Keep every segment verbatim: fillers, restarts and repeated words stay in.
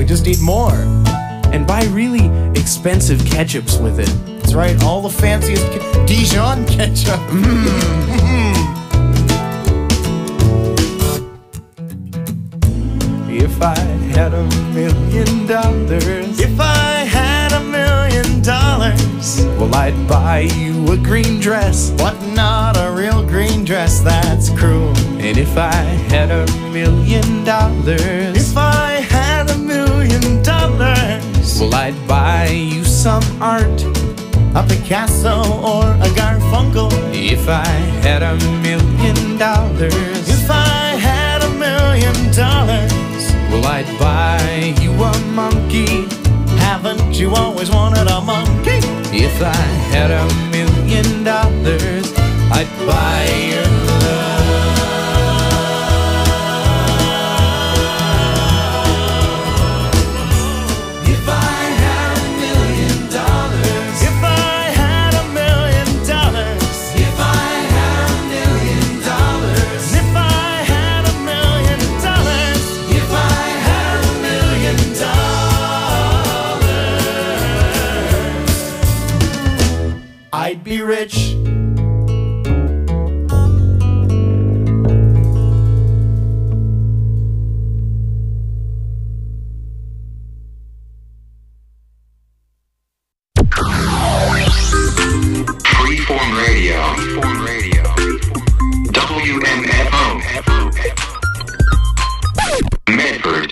We just need more. And buy really expensive ketchups with it. That's right, all the fanciest ke- Dijon ketchup. Mm. If I had a million dollars, If I had a million dollars, well, I'd buy you a green dress. but not a real green dress, that's cruel. And if I had a million dollars, If I had a million dollars, well, I'd buy you some art. a Picasso or a Garfunkel. If I had a million dollars, If I had a million dollars, well, I'd buy you a monkey. haven't you always wanted a monkey? If I had a million dollars, I'd buy your love. If I had a million dollars, If I had a million dollars, if I had a million dollars, if I had a million dollars, if I had a million dollars, I'd be rich. Freeform Radio. Freeform Radio. W M F O. Medford.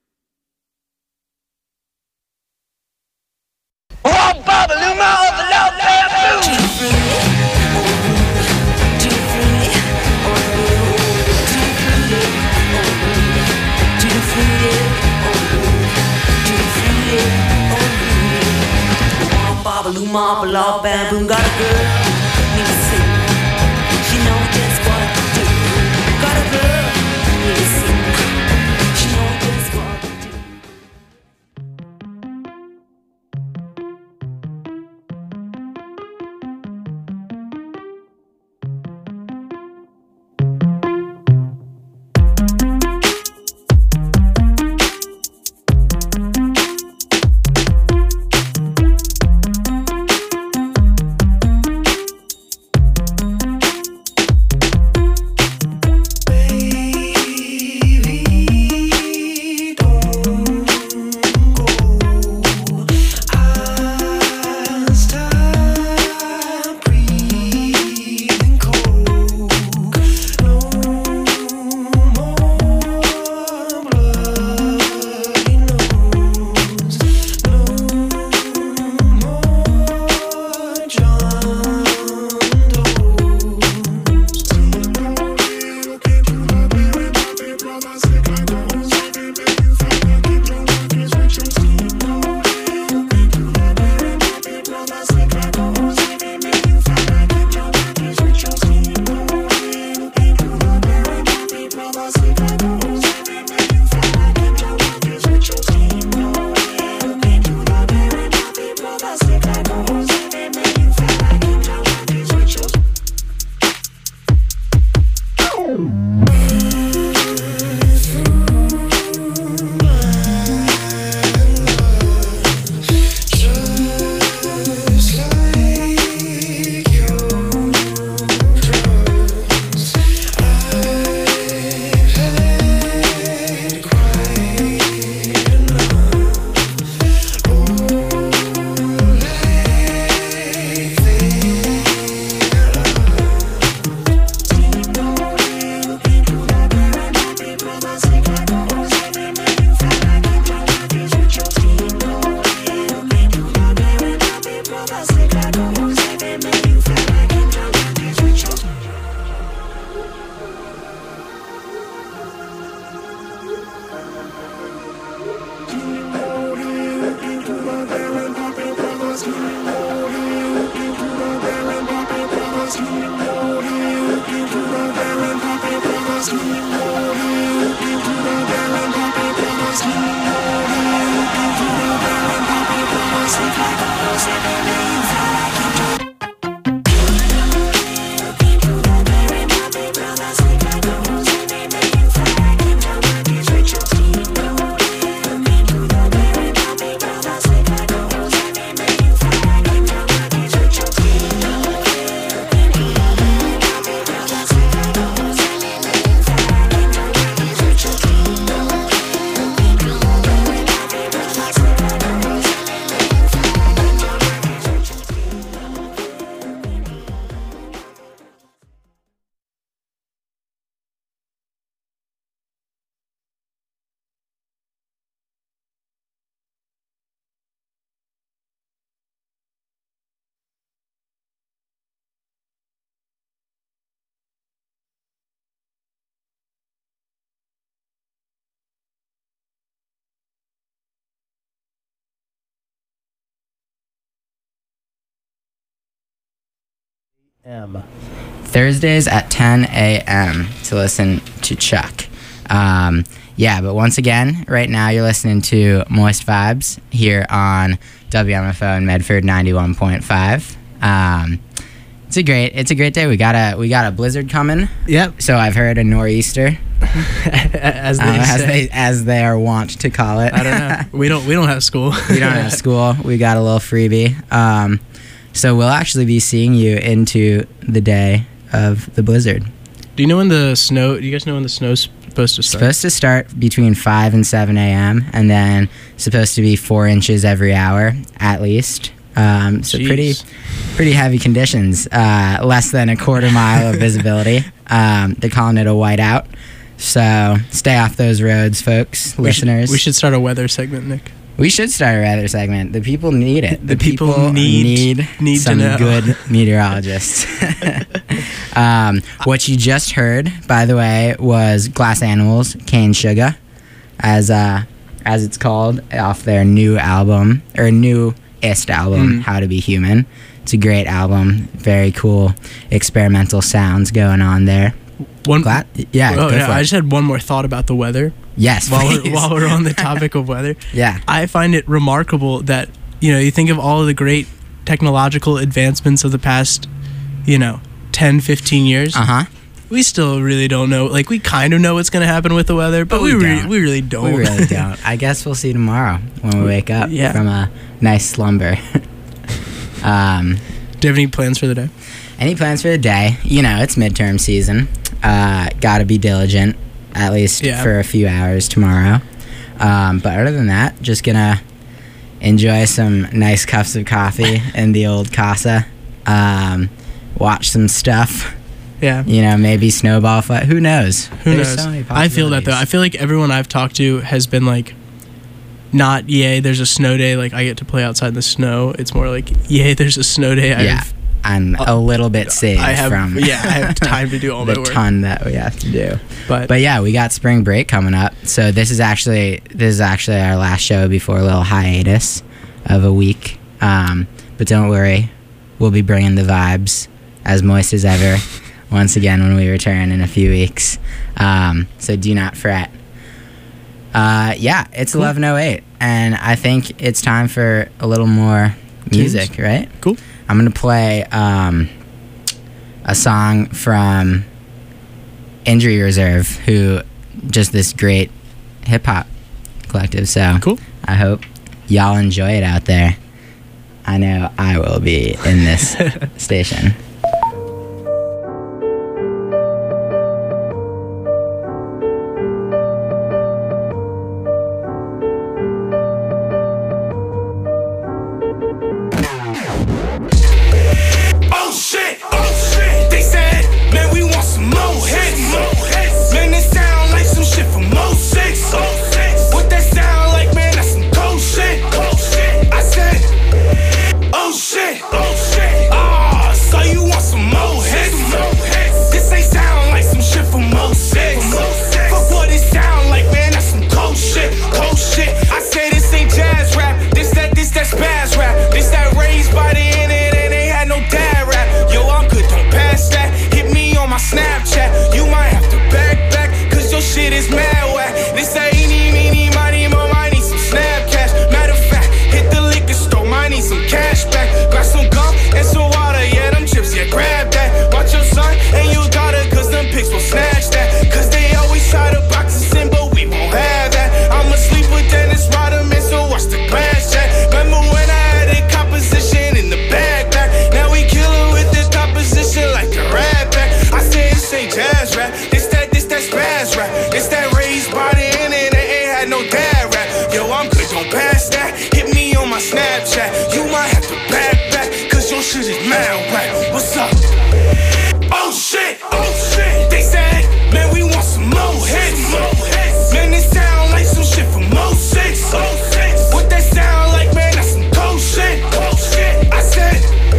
Babaloo, blah, bam, boom, got a girl, need to sing. She know just what to do. Got a girl, need to sing. She know just what to do. M. Thursdays at ten a.m. to listen to Chuck. Um, yeah, but once again, right now you're listening to Moist Vibes here on W M F O in Medford ninety-one point five. Um, it's a great, it's a great day. We got a, we got a blizzard coming. Yep. So I've heard a nor'easter, as they um, as say. they as they are wont to call it. I don't know. We don't we don't have school. We don't have school. We got a little freebie. Um, so we'll actually be seeing you into the day of the blizzard. Do you know when the snow? Do you guys know when the snow's supposed to start? Supposed to start between five and seven a.m. and then supposed to be four inches every hour at least. Um, so Jeez. pretty, pretty heavy conditions. Uh, less than a quarter mile of visibility. Um, they're calling it a whiteout. So stay off those roads, folks, We listeners. Should, we should start a weather segment, Nick. We should start a weather segment. The people need it. The people need- need, need to some know. good meteorologists. um, what you just heard, by the way, was Glass Animals, Cane Sugar, as uh, as it's called, off their new album, or newest album, Mm. How to Be Human. It's a great album. Very cool experimental sounds going on there. One, Gla- yeah, oh, go yeah, for I it. just had one more thought about the weather. Yes, While we're, please. while we're on the topic of weather, Yeah. I find it remarkable that, you know, you think of all of the great technological advancements of the past, you know, ten, fifteen years. Uh-huh. We still really don't know. Like, we kind of know what's going to happen with the weather, but, But we, we re- don't. we really don't. We really don't. I guess we'll see tomorrow when we wake up Yeah. from a nice slumber. um, Do you have any plans for the day? any plans for the day? You know, it's midterm season. Uh, gotta be diligent, at least Yeah. for a few hours tomorrow. Um, but other than that, just gonna enjoy some nice cups of coffee in the old casa. Um, watch some stuff. Yeah. You know, maybe snowball fight. Who knows? Who There's knows? so many I feel that, though. I possibilities. feel like everyone I've talked to has been like, not, yay, there's a snow day. Like, I get to play outside in the snow. It's more like, yay, there's a snow day. I Yeah. have, I'm a little bit saved I have, from yeah, I have time to do all the my work. ton that we have to do. But, But yeah, we got spring break coming up. So this is actually this is actually our last show before a little hiatus of a week. Um, but don't worry, we'll be bringing the vibes as moist as ever once again when we return in a few weeks. Um, so do not fret. Uh, yeah, it's Cool. eleven oh eight, and I think it's time for a little more music, Tunes. right? Cool. I'm gonna play um, a song from Injury Reserve, who just this great hip hop collective. So Cool. I hope y'all enjoy it out there. I know I will be in this station. Oh shit, oh shit. They said, man, we want some more hits. Man, it sound like some shit from oh six. What that sound like, man, that's some cold shit. I said, oh shit, oh shit. Ah, so you want some more hits? This ain't sound like some shit from oh six. Fuck what it sound like, man, that's some cold shit, cold shit. I say this ain't jazz rap. This that, this that spaz rap. This that raised by the internet. No dad rap, yo, I'm good, don't pass that. Hit me on my Snapchat, you might have to back back, cause your shit is mad whack. This ain't eeny, meeny, miny, mo, I need some snap cash. Matter of fact, hit the liquor store, I need some cash back. Got some gum and some water, yeah, them chips, yeah, grab that. Watch your son and your daughter, cause them pigs will snatch that. Cause they always try to box us in, but we won't have that. I'm asleep with Dennis Rodman, so watch the glass chat. Remember when I had a composition in the bag back? Now we kill her with the composition like a rap back. I say this ain't jazz rap. This that, this that spaz rap. This that raised by the internet, ain't had no dad rap. Yo, I'm good, don't pass that. Hit me on my Snapchat. You might have to back back, cause your shit is mad whack. What's up? Oh shit, oh shit. They said, man, we want some more hits. Man, it sound like some shit from oh six. What that sound like, man, that's some cold shit. I said,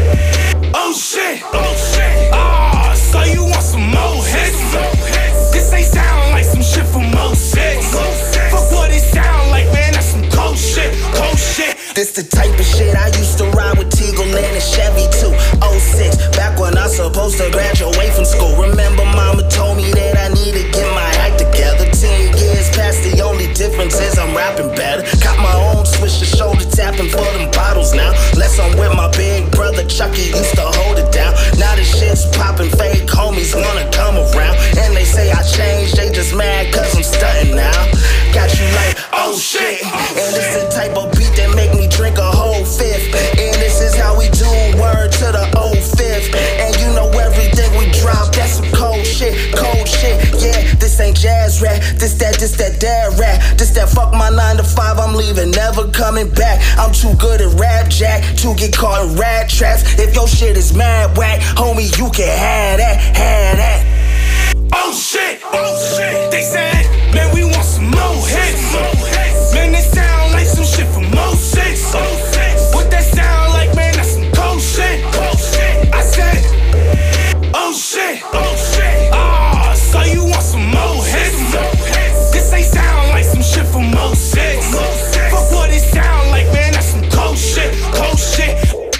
oh shit, oh shit. Ah, so you want some more hits? This ain't sound like some shit from oh six. Fuck what it sound like, man, that's some cold shit, cold shit. This the type of shit I used to ride with Teagle Land and Chevy too. oh six, back when I supposed to graduate from school. Remember mama told me that I need to get my act together. Ten years past, the only difference is I'm rapping better. Got my own switch to shoulder tapping for them bottles now. Less I'm with my big brother Chucky, used to hold it down. Now this shit's popping, fake homies wanna come around. And they say I changed, they just mad cause I'm stunting now. Got you like, oh shit. And it's the type of beat that make me drink a whole fifth. And this is how we do word to the old fifth. And you know everything we drop, that's some cold shit, cold shit. Yeah, this ain't jazz rap, this that, this that dad rap. This that fuck my nine to five, I'm leaving, never coming back. I'm too good at rap jack to get caught in rat traps. If your shit is mad whack, homie, you can have that, have that. Oh shit, oh shit, they said, man, we want some more hits. Man, they sound like some shit from oh six. What that sound like, man, that's some cold shit. I said, oh shit, oh shit. Ah, so you want some more hits? This ain't sound like some shit from oh six. Fuck what it sound like, man, that's some cold shit, cold shit.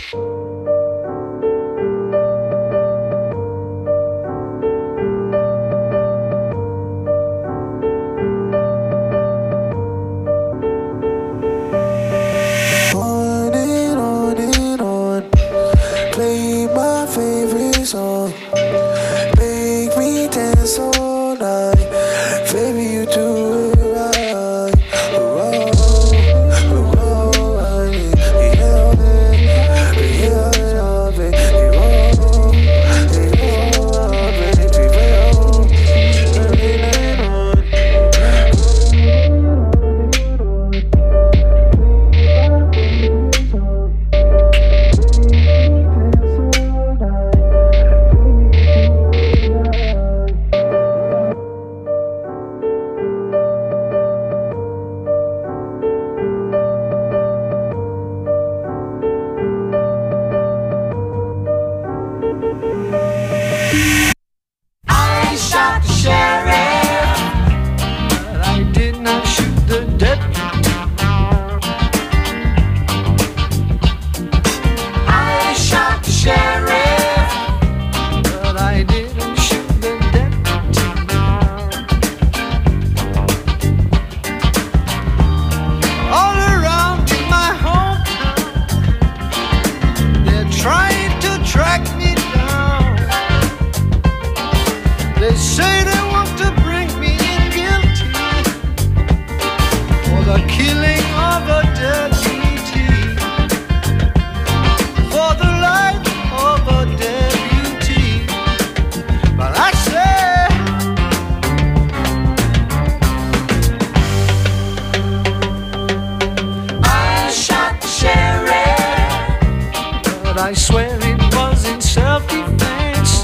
I swear it was in self-defense.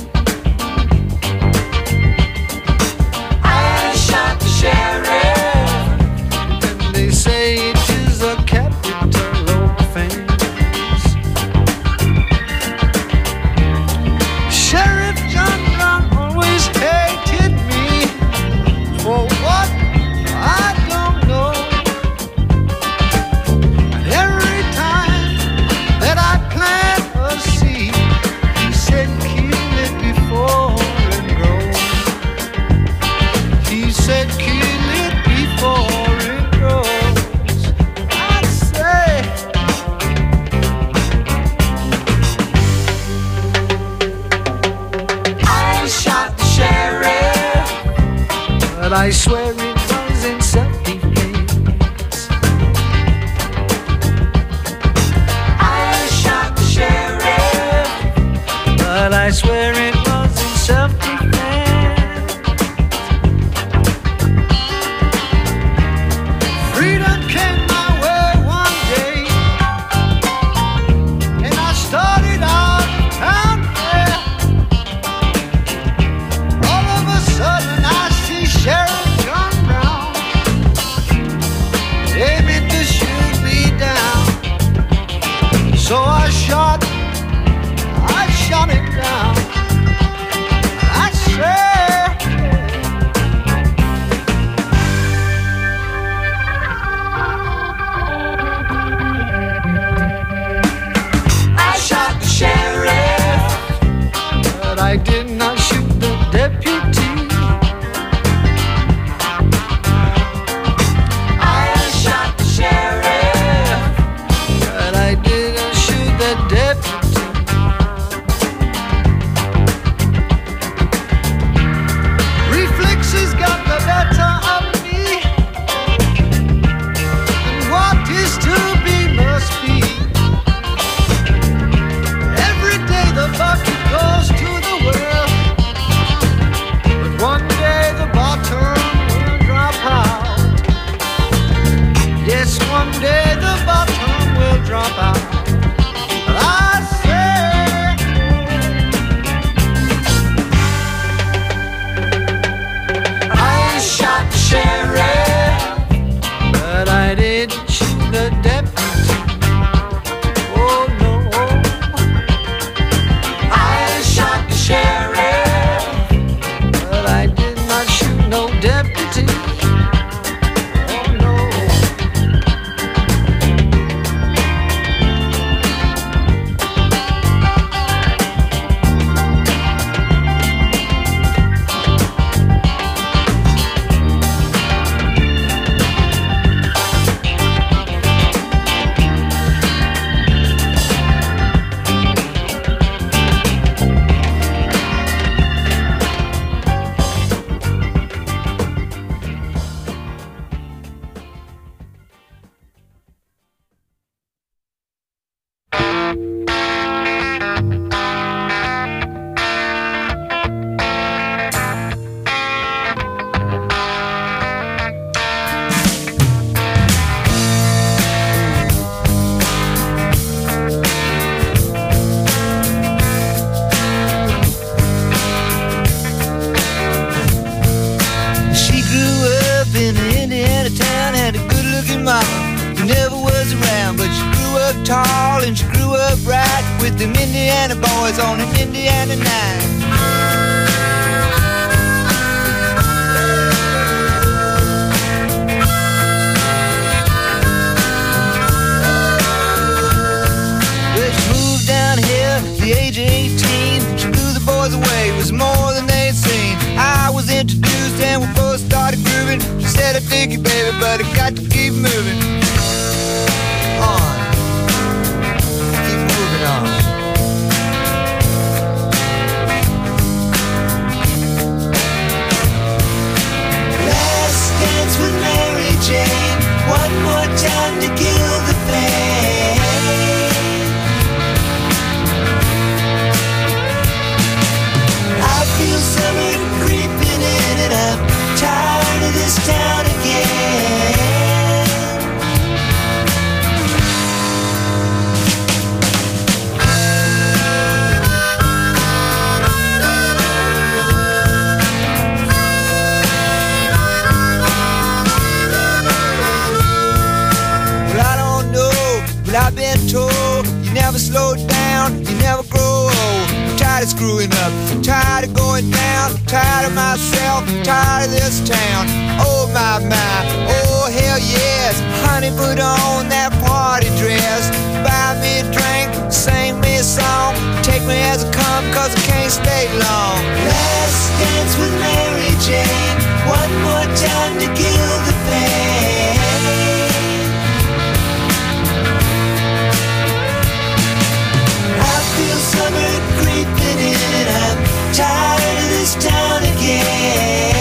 I shot the sheriff, and they say it is a capital offense. Sheriff John Brown always hated me for what I don't know. And every time that I plant a seed, he said kill it before it grows. He said kill it before it grows. I say I shot the sheriff, but I swear it was in self-defense. I shot the sheriff, but I swear it was in self-defense. Freedom came my way one day, and I started out down there. All of a sudden I see Sheriff John Brown aiming to shoot me down. So I shot, I shot him down. She grew up in an Indiana town, had a good-looking mama who never was around, but she grew up tall and she grew up right with them Indiana boys on an Indiana nine. Well, she moved down here at the age of eighteen. She blew the boys away, it was more than they'd seen. I was introduced and we both started grooving. She said, I dig you, baby, but I got to keep moving on. Keep moving on. Last dance with Mary Jane, one more time to kill the pain. I feel summer creeping in and I'm tired of this town again. Well, I don't know, but I've been told you never slow down, you never grow old. I'm tired of screwing up, I'm tired of going down, tired of myself, tired of this town. Oh my, my, oh hell yes. Honey, put on that party dress, buy me a drink, sing me a song, take me as I come, cause I can't stay long. Last dance with Mary Jane, one more time to kill the pain. I feel summer creeping in and I'm tired of this town again.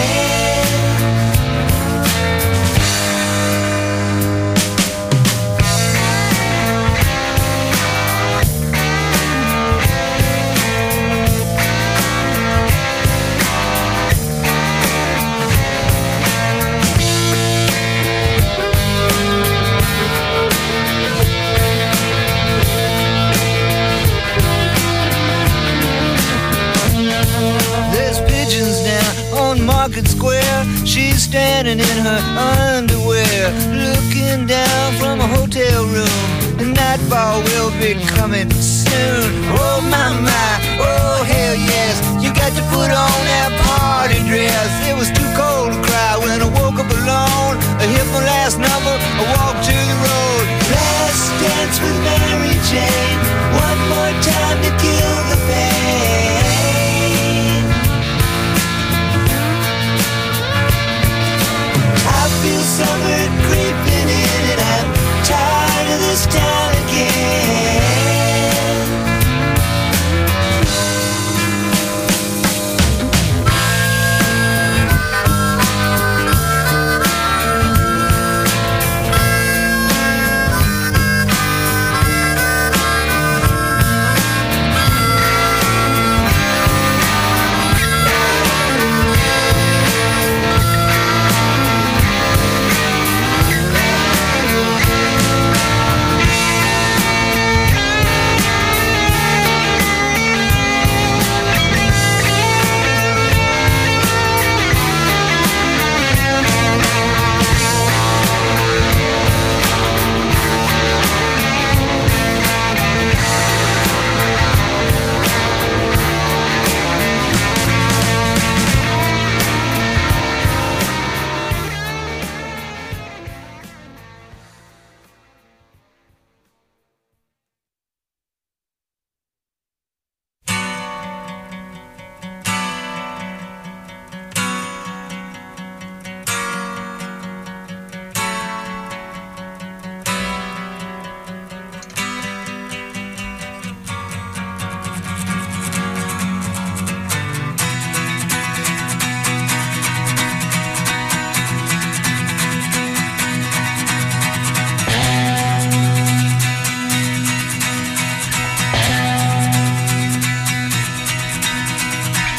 There's pigeons now on Market Square. She's standing in her underwear, looking down from a hotel room. The nightfall will be coming soon. Oh my, my, oh hell yes. You got to put on that party dress. It was too cold to cry when I woke up alone. I hit my last number, I walked to the road. Last dance with Mary Jane, one more time to kill the pain. I feel summer creeping in and I'm tired of this town again.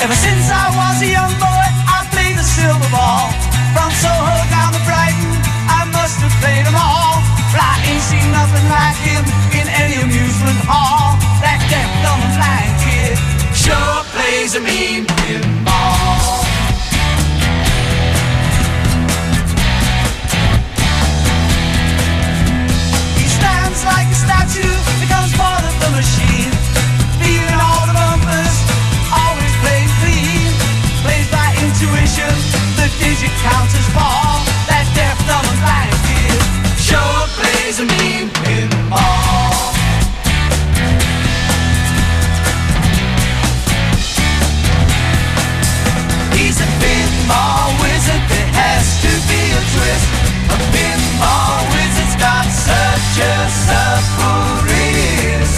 Ever since I was a young boy, I played the silver ball. From Soho down to Brighton, I must have played them all. But I ain't seen nothing like him in any amusement hall. That deaf, dumb, and blind kid sure plays a mean pinball. He stands like a statue, becomes part of the machine, feeling all the bumpers, always playing clean. Plays by intuition, the digit counters fall. That deaf, dumb, and blind kid sure plays a mean pinball. He's a pinball wizard, there has to be a twist. A pinball wizard's got such a supple wrist.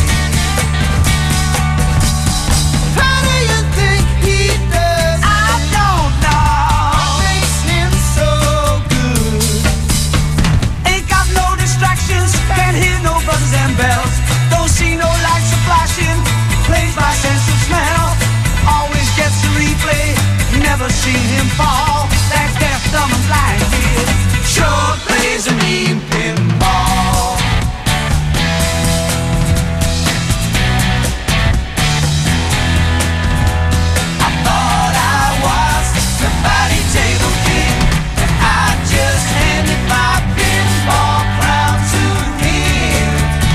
How do you think he does? I don't know. What makes him so good? Ain't got no distractions, can't hear no buzzers and bells. Don't see no lights a flashing, plays by sense of smell. Always gets a replay, never seen him fall. That deaf, dumb, and blind kid sure plays a mean pinball. I thought I was the body table king, and I just handed my pinball crown to him.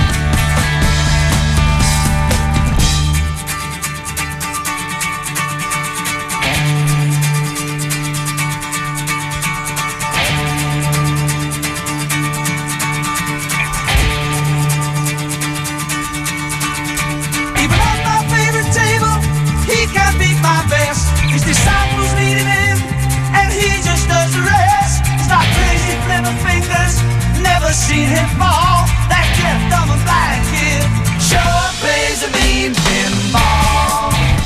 Even on my favorite table, he can't beat my best. His disciples needed him, and he just does the rest. He's not crazy, clever fingers, never seen him fall. That deaf, dumb, and blind kid sure plays a mean pinball.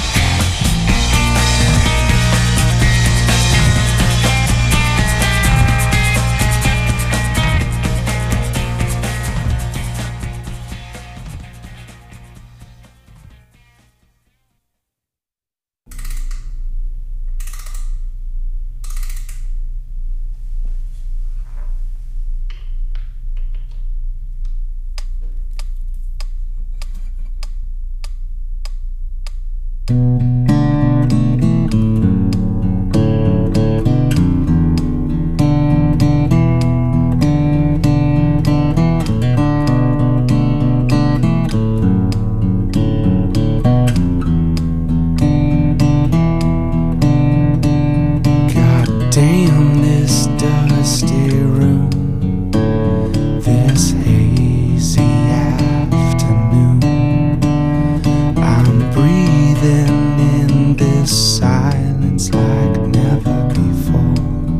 God damn this dusty room, this hazy afternoon. I'm breathing in this silence like never before.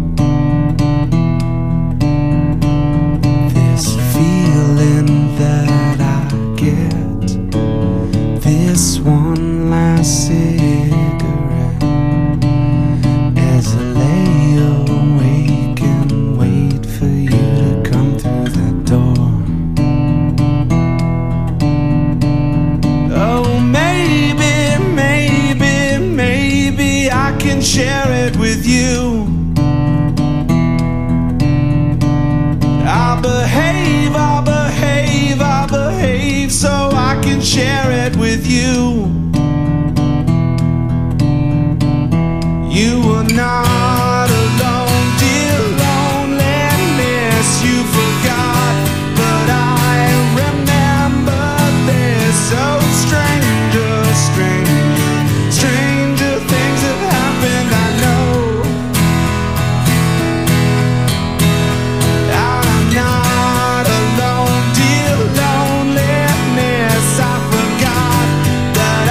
This feeling that I get, this one last cigarette, as I lay awake and wait for you to come through that door. Oh, maybe, maybe, maybe I can share it with you. I'll behave, I'll behave, I'll behave so I can share it with you. You were not alone, dear loneliness. You forgot, but I remember this. Oh, stranger, stranger, stranger things have happened, I know. I'm not alone, dear loneliness. I forgot that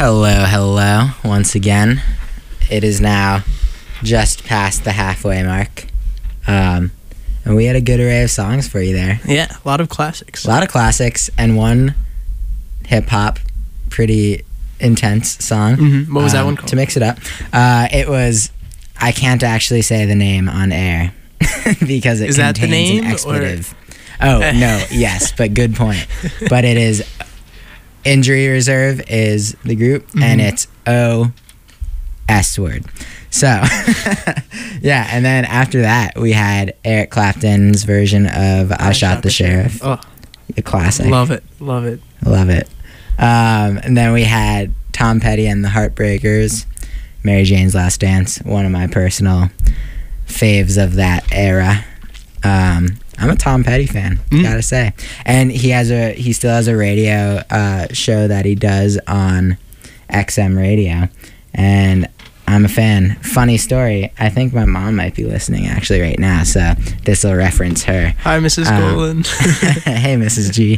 Hello, hello, once again. It is now just past the halfway mark. Um, and we had a good array of songs for you there. Yeah, a lot of classics. A lot of classics and one hip-hop, pretty intense song. Mm-hmm. What was um, that one called? To mix it up. Uh, it was, I can't actually say the name on air because it Is that the contains name, an or- expletive. Oh, no, yes, but good point. But it is... Injury Reserve is the group, mm-hmm. and it's O S word. So, yeah, and then after that, we had Eric Clapton's version of I, I Shot, Shot the, the Sheriff. Sheriff. Oh, a classic. Love it, love it. Love it. Um, and then we had Tom Petty and the Heartbreakers, Mary Jane's Last Dance, one of my personal faves of that era. Um, I'm a Tom Petty fan, mm. gotta say. And he has a he still has a radio uh, show that he does on X M radio, and I'm a fan. Funny story, I think my mom might be listening actually right now, so this will reference her. Hi, Missus Um, Golan. Hey, Missus G.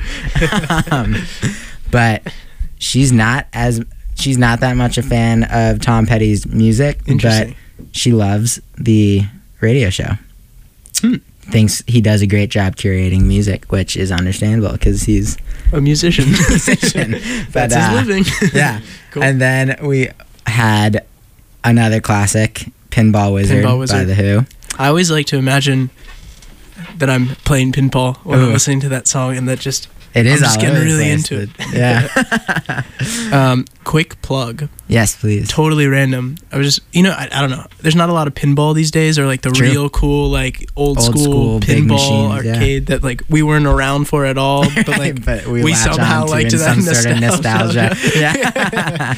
um, but she's not as she's not that much a fan of Tom Petty's music, but she loves the radio show. Hmm. Thinks he does a great job curating music, which is understandable because he's a musician. musician. But, That's uh, his living. Yeah. Cool. And then we had another classic, Pinball Wizard, Pinball Wizard by The Who. I always like to imagine that I'm playing pinball when Ooh. I'm listening to that song, and that just It is I'm just all getting over the really place, into it. but- Yeah. um, quick plug. Yes, please. Totally random. I was just, you know, I, I don't know. There's not a lot of pinball these days, or like the True. real cool, like old, Old school, school, big pinball machines, yeah. arcade that like we weren't around for at all, but like Right, but we we latch somehow on to liked in that some sort of nostalgia. Yeah.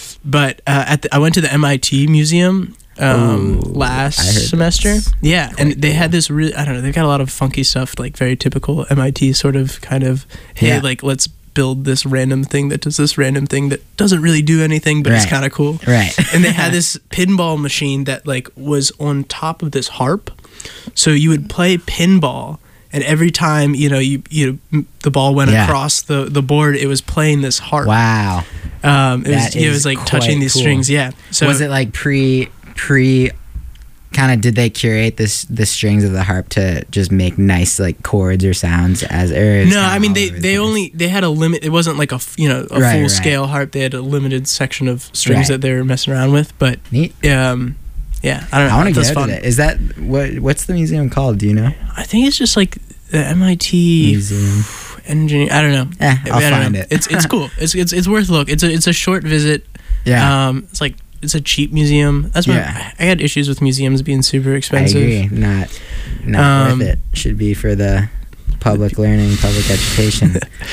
But uh, at the, I went to the M I T museum um, Ooh, I last heard semester. that's Yeah, and quite they had cool. this really, I don't know, they've got a lot of funky stuff, like very typical M I T sort of kind of, hey, Yeah. like let's build this random thing that does this random thing that doesn't really do anything, but it's Right. kind of cool. Right. And they had this pinball machine that like was on top of this harp. So you would play pinball, and every time, you know, you you the ball went Yeah. across the, the board, it was playing this harp. Wow. Um, it was That it is was like quite touching these cool. strings. Yeah. So was it like pre pre kind of did they curate this the strings of the harp to just make nice like chords or sounds as or No, I mean they, they only they had a limit. It wasn't like a f- you know a Right, full right. scale harp. They had a limited section of strings Right. that they were messing around with. But Neat. um, yeah, I don't know. I want to That's go fun. to that. Is that what? What's the museum called? Do you know? I think it's just like the M I T Museum. engineering. I don't know. Eh, I I'll don't find know. it. It's it's cool. It's it's it's worth a look. It's a it's a short visit. Yeah. Um, it's like it's a cheap museum. That's my. Yeah. I had issues with museums being super I expensive. agree. Not not Um, worth it. Should be for the public learning, public education,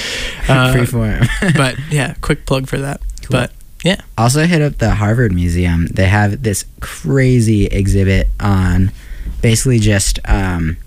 Uh, free form. But yeah, quick plug for that. Cool. But yeah, Also hit up the Harvard Museum. They have this crazy exhibit on basically just um,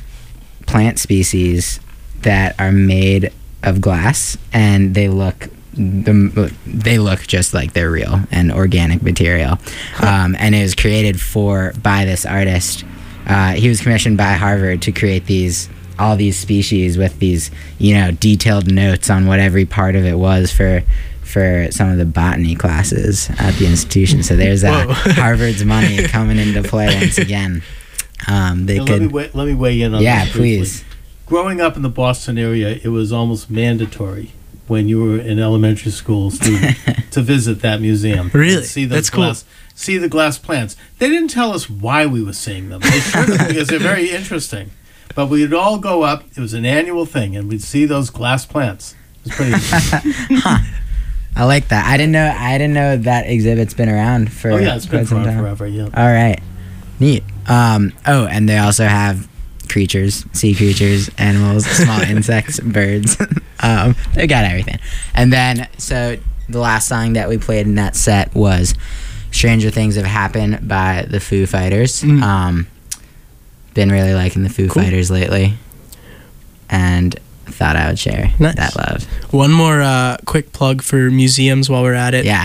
plant species that are made of glass, and they look the, they look just like they're real and organic material. Um, and it was created for by this artist. Uh, he was commissioned by Harvard to create these all these species with these, you know, detailed notes on what every part of it was for for some of the botany classes at the institution. So there's uh, Whoa. Harvard's money coming into play once again. Um, they Now, could, let me weigh, let me weigh in on yeah, this briefly. please. Growing up in the Boston area, it was almost mandatory when you were an elementary school student to visit that museum. Really? And see those That's cool. glass, see the glass plants. They didn't tell us why we were seeing them. They should have, because they're very interesting. But we'd all go up. It was an annual thing, and we'd see those glass plants. It was pretty interesting. Huh. I like that. I didn't know. I didn't know that exhibit's been around for. Oh, yeah, it's been quite some around time. forever, yeah. All right, neat. Um, oh, and they also have creatures, sea creatures, animals, small insects, birds. um, they got everything. And then, so the last song that we played in that set was "Stranger Things Have Happened" by the Foo Fighters. Mm. Um, been really liking the Foo Cool. Fighters lately, and thought I would share Nice. that love. One more uh, quick plug for museums while we're at it. Yeah.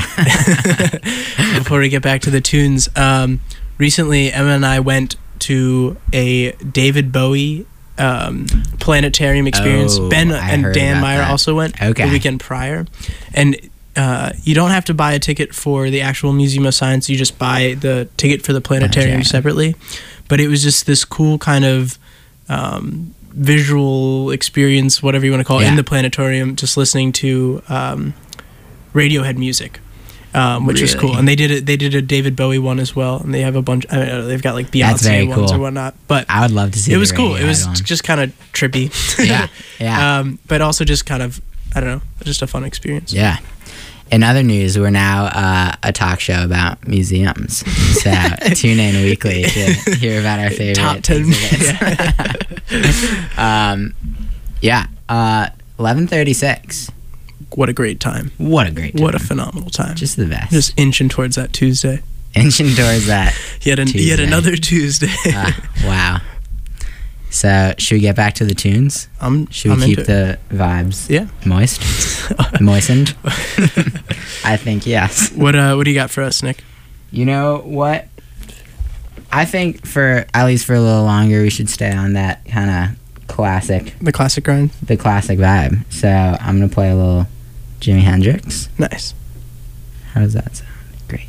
Before we get back to the tunes, um, recently Emma and I went to a David Bowie um, planetarium experience. Oh, Ben I and heard Dan about Meyer that. also went Okay. the weekend prior, and uh, you don't have to buy a ticket for the actual Museum of Science. You just buy the ticket for the planetarium Planetarium. separately. But it was just this cool kind of um, visual experience, whatever you want to call it, Yeah. in the planetarium, just listening to um, Radiohead music. Um, which is Really? cool, and they did it. They did a David Bowie one as well, and they have a bunch. I mean, they've got like That's very Beyonce ones cool. or whatnot. But I would love to see. it the was cool. It Radiohead was one. just kind of trippy. Yeah, yeah. Um, but also just kind of, I don't know, just a fun experience. Yeah. In other news, we're now uh, a talk show about museums. So tune in weekly to hear about our favorite Top ten. exhibits. um, yeah. Uh, eleven thirty-six. What a great time. What a great time. What a phenomenal time. Just the best. Just inching towards that Tuesday. Inching towards that. Yet, an, yet Tuesday. another Tuesday. Ah, wow. So should we get back to the tunes? I'm, Should we I'm keep into it. the vibes Yeah. moist? Moistened? I think yes. What uh, What do you got for us, Nick? You know what? I think for at least for a little longer, we should stay on that kind of classic, The classic grind. the classic vibe. So I'm gonna play a little Jimi Hendrix. Nice. How does that sound? Great.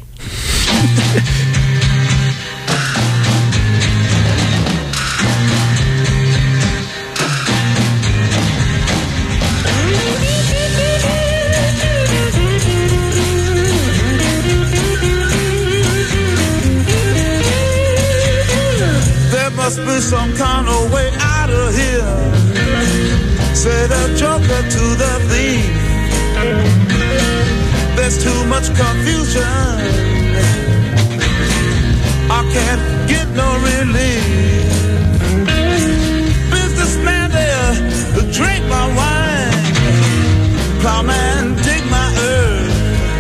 There must be some kind of way out of here. Said a joker to the thief. There's too much confusion. I can't get no relief. Businessman there, drink my wine. Plowman, dig my earth.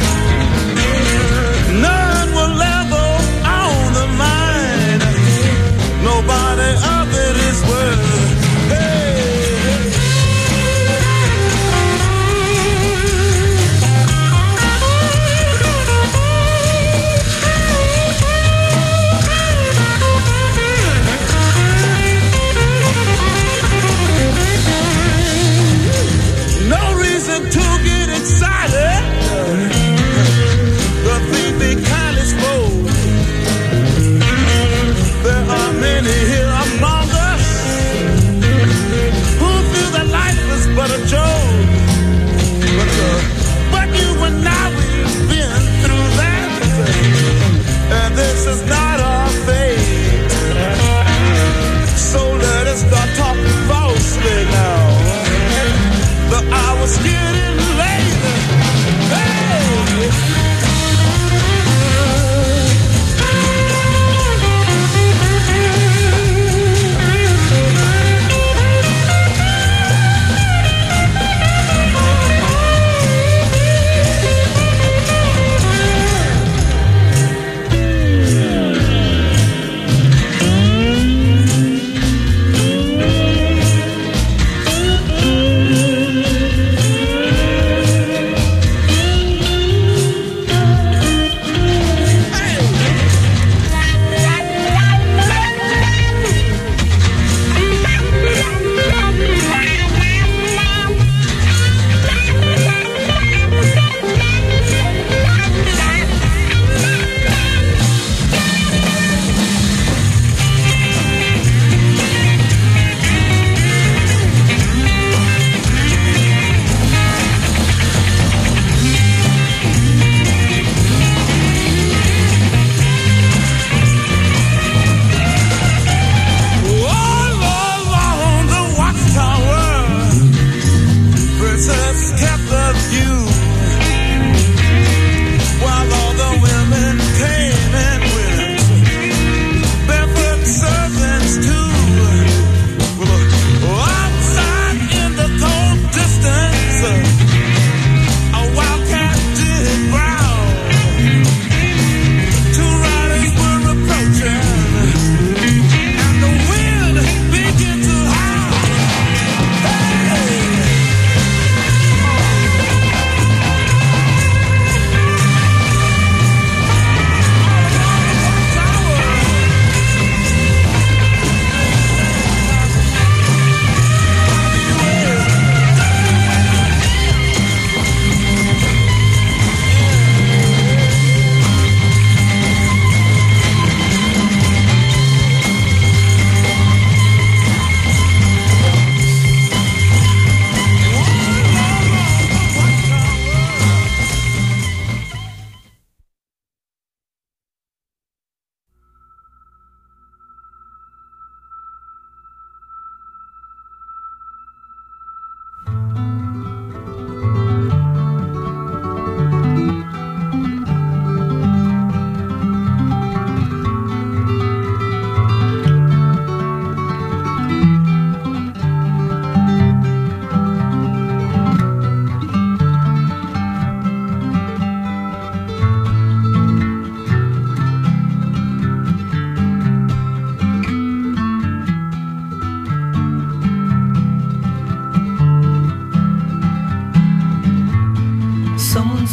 None will ever own the mine. Nobody of it is worth. Hey.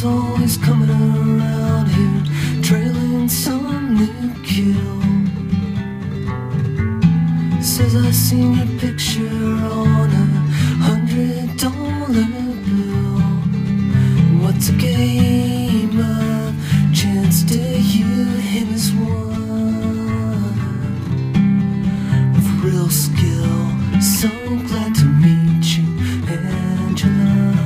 Someone's always coming around here, trailing some new kill. Says I seen your picture on a hundred dollar bill. What's a game of chance to you? Him is one with real skill. So glad to meet you, Angela.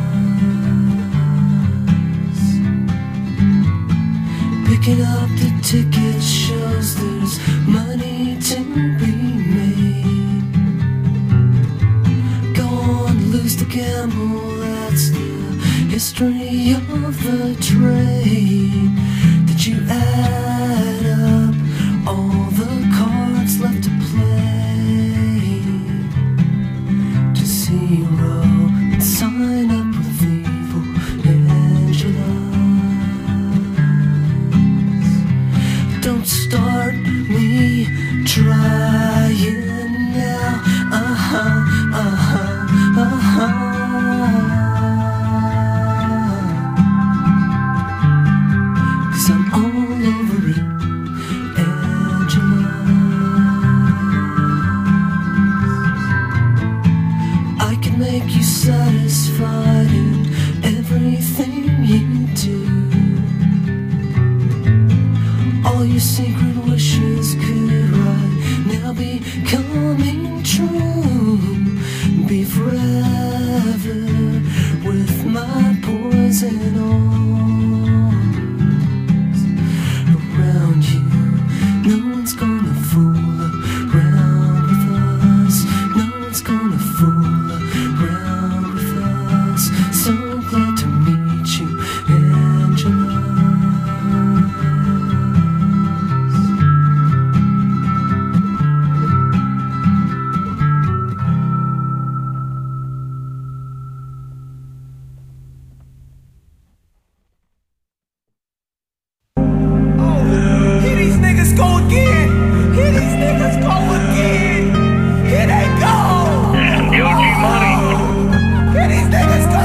Picking up the ticket shows there's money to be made. Go on, lose the gamble, that's the history of the trade. Did you add up all the cards left to play to zero and sign up with evil Angela? Don't start me trying now. Uh-huh, uh-huh, uh-huh. Cause I'm all over it, Angela. I can make you satisfied in everything you do. All your secret wishes could right now be coming true. Be forever with my poison arms around you. No one's gonna fool around with us. No one's gonna fool around with us. So glad to meet you, Angela. Here these niggas go again. Here these niggas go again. Here they go. Yo, G-Money. Here these niggas go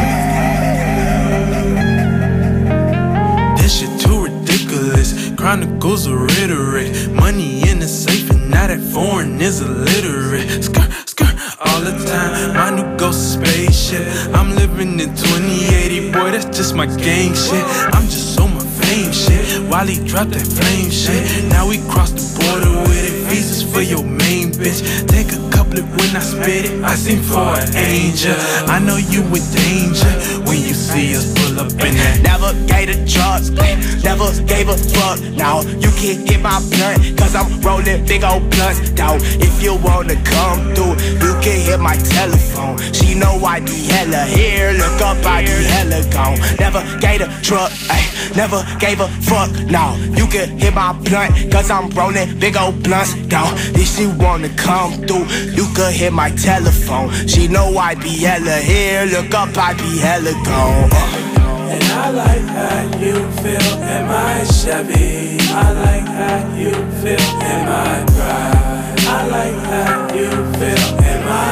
again. This shit too ridiculous. Chronicles of rhetoric. Money in the safe and now that foreign is illiterate. Skirt, skirt, all the time. My new ghost spaceship. I'm living in twenty eighty, boy, that's just my gang shit. I'm just on my fame shit. While he dropped that flame shit. Now we cross the border with it. Visas for your main bitch. Take a couplet when I spit it. I sing for an angel. I know you with danger when you see us pull up in that. Never gave a drugs, never gave a fuck. Now you can't get my blunt, cause I'm rolling big old blunts. Now if you wanna come through, you can hit my telephone. She know I be hella here, look up, I be hella gone. Never gave a truck, ay, never gave a fuck. Now you can hit my blunt, cause I'm rolling big old blunts. Now if she wanna come through, you could hit my telephone. She know I be hella here, look up, I be hella gone. uh. And I like how you feel in my Chevy. I like how you feel in my pride. I like how you feel in my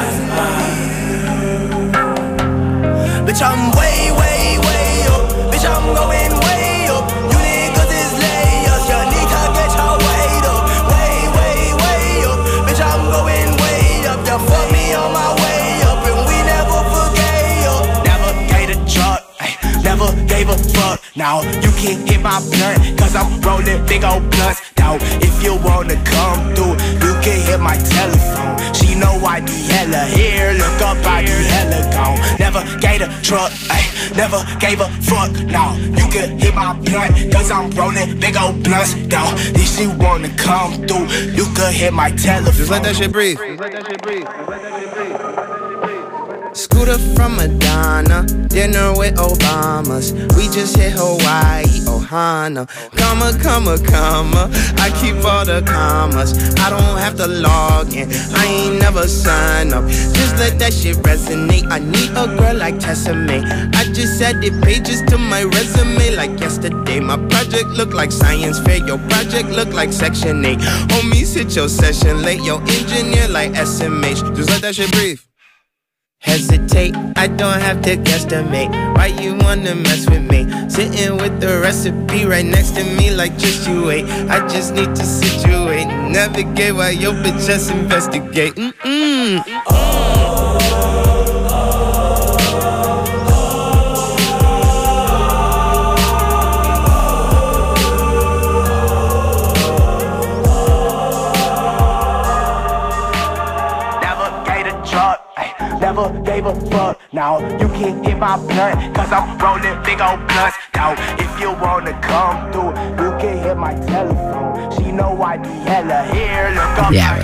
mind. Bitch, I'm way, way, way up. Bitch, I'm going way up. You niggas is layers. You need to get your weight up. Way, way, way up. Bitch, I'm going way up. You fuck me on my way up, and we never forgave you. Never gave a truck, ay, never gave a fuck. Now you can't hit my blunt, cause I'm rolling big old blunts. Now if you wanna come through, you can hit my telephone. She know I be hella here, look up, I be hella gone. Never gave a truck, ay, never gave a fuck. Now you can hit my blunt, cause I'm rolling big old blunts. Now if she wanna come through, you can hit my telephone. Just let that shit breathe. Just let that shit breathe. Just let that shit breathe. Scooter from Madonna, dinner with Obamas. We just hit Hawaii, Ohana. Comma, comma, comma. I keep all the commas. I don't have to log in. I ain't never sign up. Just let that shit resonate. I need a girl like Tessemae. I just added pages to my resume like yesterday. My project look like science fair. Your project look like section eight. Homies hit your session late. Your engineer like S M H. Just let that shit breathe. hesitate. I don't have to guesstimate. Why you wanna mess with me? Sitting with the recipe right next to me, like just you wait. I just need to situate, navigate while your bitch just investigate. Mm-mm. Never gave a fuck. Now you can hit my blunt, cause I'm rolling big old blunts. Now if you wanna come through, you can hit my telephone. She know I be hella here. Look up. Yeah,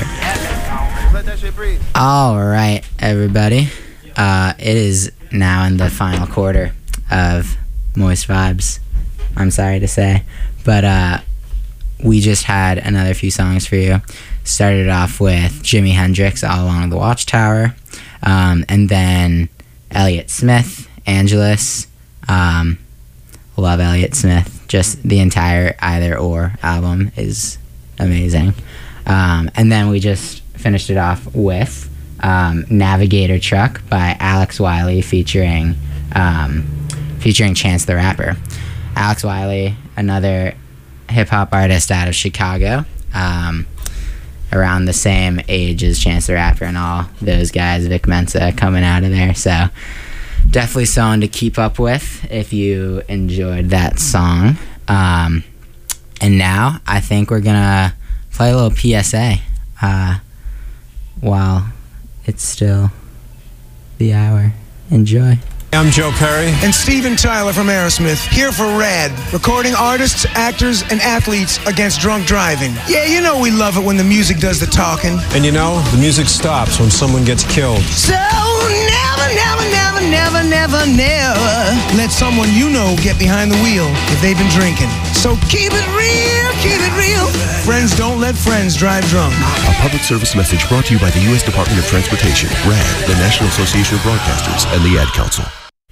right. All right, everybody. Uh, it is now in the final quarter of Moist Vibes. I'm sorry to say, but uh, we just had another few songs for you. Started off with Jimi Hendrix, All Along the Watchtower. Um, and then Elliott Smith, Angelus. Um, love Elliott Smith. Just the entire Either Or album is amazing. Um, and then we just finished it off with um, Navigator Truck by Alex Wiley featuring um, featuring Chance the Rapper. Alex Wiley, another hip-hop artist out of Chicago. Um, around the same age as Chance the Rapper and all those guys, Vic Mensa coming out of there. So definitely someone to keep up with if you enjoyed that song. Um, and now I think we're going to play a little P S A uh, while it's still the hour. Enjoy. I'm Joe Perry. And Steven Tyler from Aerosmith, here for RAD, recording artists, actors, and athletes against drunk driving. Yeah, you know we love it when the music does the talking. And you know, the music stops when someone gets killed. So never, never, never, never, never, never let someone you know get behind the wheel if they've been drinking. So keep it real, keep it real. Friends don't let friends drive drunk. A public service message brought to you by the U S Department of Transportation, RAD, the National Association of Broadcasters, and the Ad Council.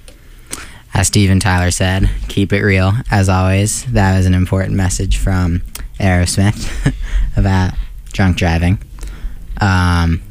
As Steven Tyler said, keep it real. As always, that was an important message from Aerosmith about drunk driving. Um,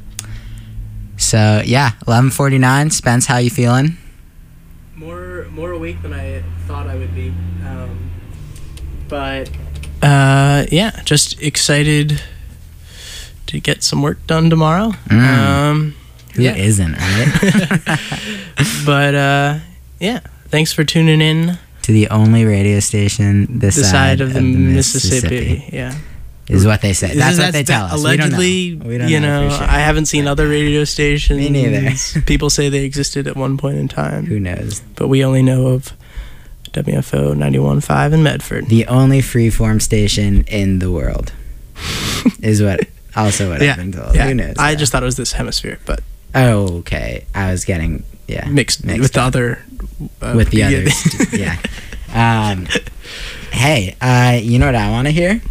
so, yeah, eleven forty-nine. Spence, how you feeling? More more awake than I thought I would be. Um, but, uh, yeah, just excited to get some work done tomorrow. Mm. Um, Who yeah. isn't, right? But, uh, yeah. Thanks for tuning in to the only radio station this the side, side of, of the, the Mississippi. Mississippi. Yeah, is what they say. That's, that's what they tell that us. Allegedly, we don't know. We don't you know, know, for sure. I haven't seen other radio stations. Me neither. People say they existed at one point in time. Who knows? But we only know of W F O ninety-one point five in Medford. The only freeform station in the world is what. Also, what yeah, I've been told. Yeah. Who knows? I yeah. just thought it was this hemisphere, but oh, okay. I was getting yeah mixed, mixed with up. the other. Uh, with the yeah. others, yeah. Um, hey, uh, you know what I want to hear?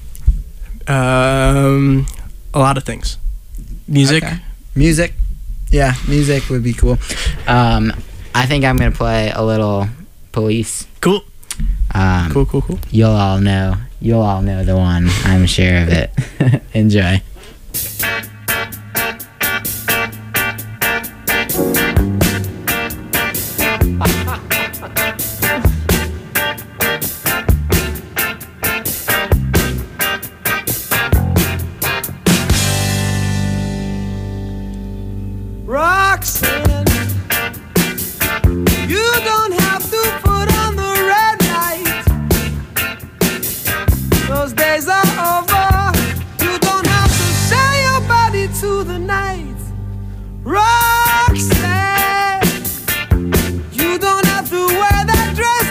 Um, a lot of things. Music, okay. music, yeah, music would be cool. Um, I think I'm gonna play a little Police. Cool. Um, cool, cool, cool. You'll all know. You'll all know the one. I'm sure of it. Enjoy. Roxanne, you don't have to put on the red light. Those days are over. You don't have to sell your body to the night. Roxanne, you don't have to wear that dress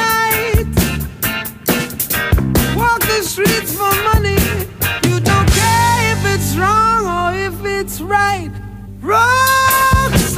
tonight. Walk the streets for money. You don't care if it's wrong or if it's right. Roxanne,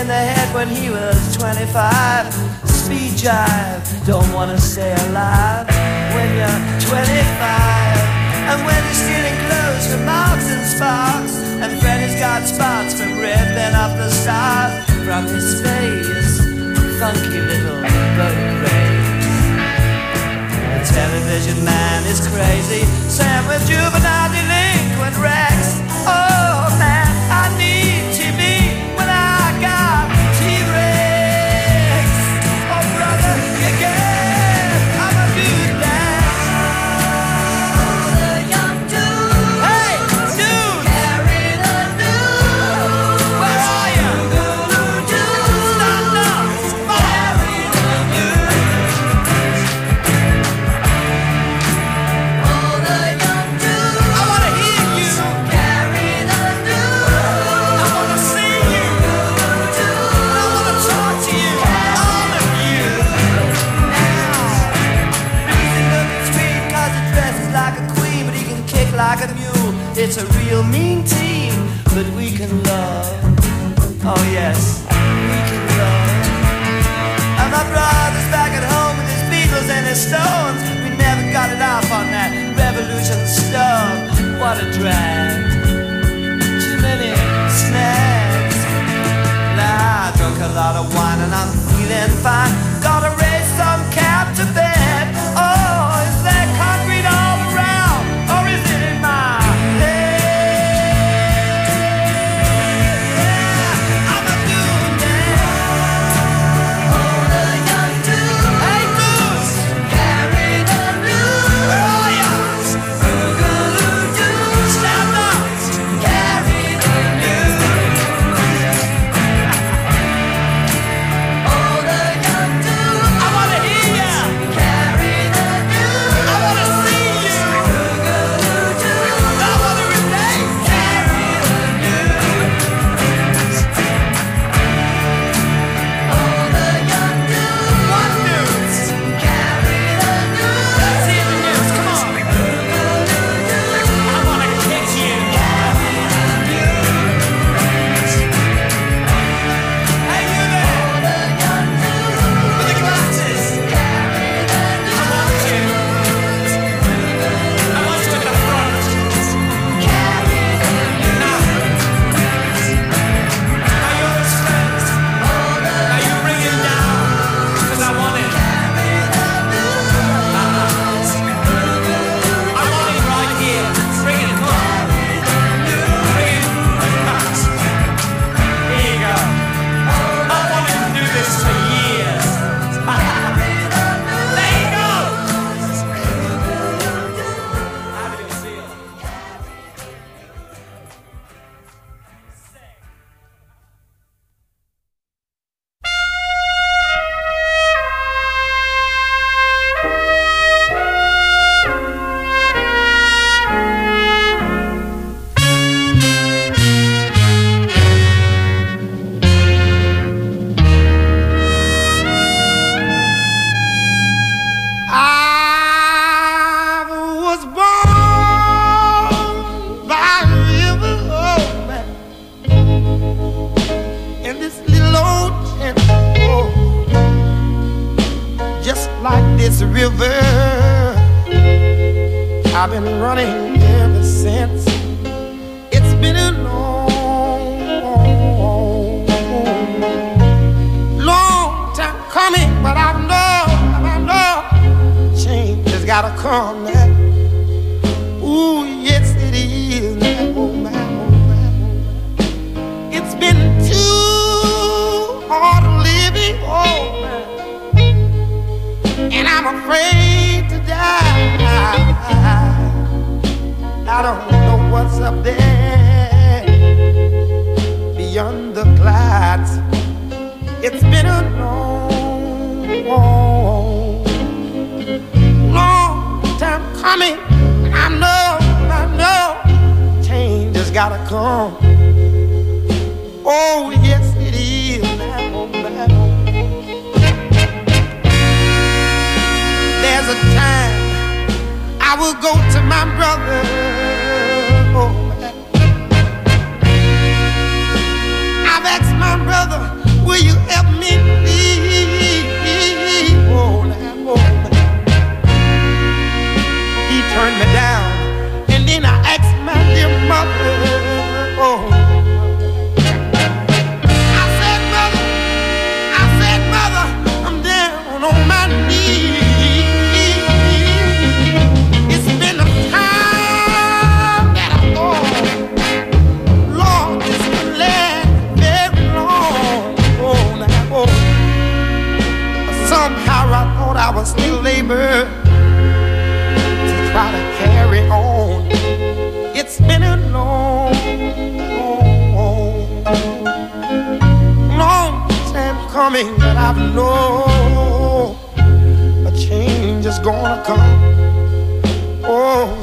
in the head when he was twenty-five. Speed jive, don't wanna stay alive when you're twenty-five. And when you're stealing clothes from Marks and Sparks, and Freddy's got spots from ripping off the stars from his face, funky little boat race. The television man is crazy, Sam with juvenile delinquent Rex. Oh man, I need T V when I got T-Rex. Oh brother, you get, I'ma do that. Oh, the young dude. Hey, dude. Carry the news. Where are you? Stand up. Carry the news. Oh, the young dude. I wanna hear you. Carry the news. I wanna see you. I wanna talk to you. All of you. Easy looking sweet 'cause he dresses like a queen, but he can kick like a mule. It's a real mean team, but we can love. Oh yes, we can love. And my brother's back at home with his Beatles and his Stones. We never got it off on that revolution stuff. What a drag. Too many snags. Nah, I drunk a lot of wine and I'm feeling fine. Gotta raise some cap to bed. Oh, is there concrete all around? Or is it in my head? I'm a doing that. Oh, the young dude. Hey, Goose. Carry the news. Where are ya? Boogaloo-doo. Stand up. Carry the news. Oh, the young dude. I wanna hear ya. Carry the news. I wanna see you. Boogaloo-doo. I wanna relate. Carry the news. Oh, the young dude. What news? Carry the news. Let's hear the news. Come on. Boogaloo-doo. I wanna kiss you. Carry the news. Hey, you there. Oh, the young dude. With the glasses. Carry the news. I want you. I want you in the front. Carry the news. Now. Now you're his friends. Now you bring him down. 'Cause I want it. I want it right here. Bring it. Come on. Bring it. Here you go. I wanted to do this for years. There you go. How did it feel? I was born by a river, oh man, in this little old tent, oh, just like this river, I've been running ever since. It's been a long, long time coming, but I know, I know, change has gotta come now. Ooh, yes it is now, oh man, oh man. It's been too hard living, oh man, and I'm afraid to die. I don't know what's up there beyond the clouds. It's been a long, long time coming. I know, I know, change has gotta come. Oh yes it is now, oh man. There's a time I will go to my brother, oh man. I've asked my brother will you help me please? Oh, now, oh. He turned me down, and then I asked my dear mother, oh. I said, mother, I said, mother, I'm down on my knees. It's been a time that I thought, Lord, this can last very long. Oh, now, oh. Somehow I thought I was still able to try to carry on. It's been a long, long, long time coming, but I know a change is gonna come. Oh.